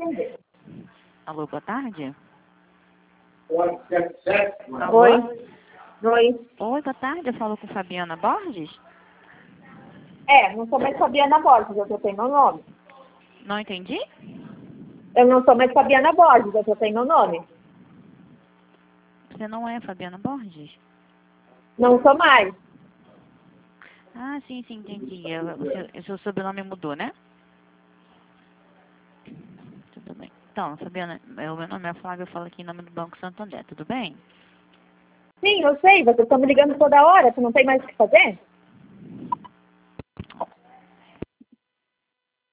atender. Alô, boa tarde. Oi. Alô? Oi. Oi, boa tarde. Eu falo com Fabiana Borges? Não sou mais Fabiana Borges, eu tenho meu nome. Não entendi? Eu não sou mais Fabiana Borges, eu tenho meu nome. Você não é Fabiana Borges? Não sou mais. Ah, sim, entendi. O seu sobrenome mudou, né? Tudo bem. Então, Fabiana, o meu nome é Flávia, eu falo aqui em nome do Banco Santander, tudo bem? Sim, eu sei, vocês estão me ligando toda hora, você não tem mais o que fazer?